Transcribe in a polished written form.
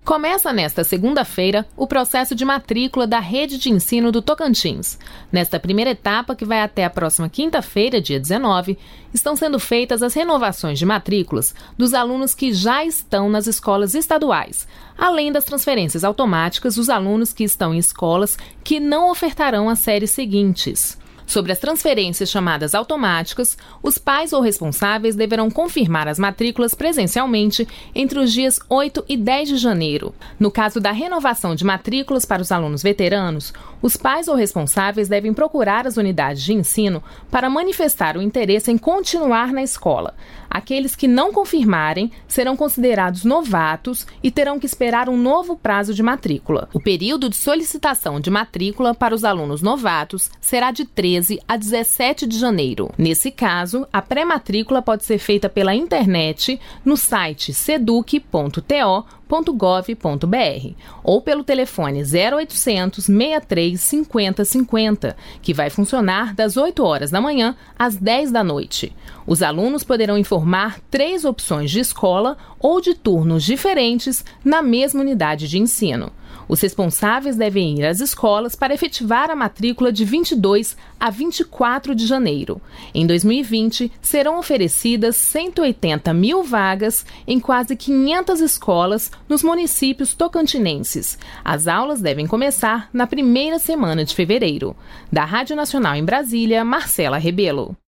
Começa nesta segunda-feira o processo de matrícula da Rede de Ensino do Tocantins. Nesta primeira etapa, que vai até a próxima quinta-feira, dia 19, estão sendo feitas as renovações de matrículas dos alunos que já estão nas escolas estaduais, além das transferências automáticas dos alunos que estão em escolas que não ofertarão as séries seguintes. Sobre as transferências chamadas automáticas, os pais ou responsáveis deverão confirmar as matrículas presencialmente entre os dias 8 e 10 de janeiro. No caso da renovação de matrículas para os alunos veteranos, os pais ou responsáveis devem procurar as unidades de ensino para manifestar o interesse em continuar na escola. Aqueles que não confirmarem serão considerados novatos e terão que esperar um novo prazo de matrícula. O período de solicitação de matrícula para os alunos novatos será de 13 a 17 de janeiro. Nesse caso, a pré-matrícula pode ser feita pela internet no site seduc.to.gov.br ou pelo telefone 0800 63 50 50, que vai funcionar das 8 horas da manhã às 10 da noite. Os alunos poderão informar 3 opções de escola ou de turnos diferentes na mesma unidade de ensino. Os responsáveis devem ir às escolas para efetivar a matrícula de 22 a 24 de janeiro. Em 2020, serão oferecidas 180 mil vagas em quase 500 escolas nos municípios tocantinenses. As aulas devem começar na primeira semana de fevereiro. Da Rádio Nacional em Brasília, Marcela Rebelo.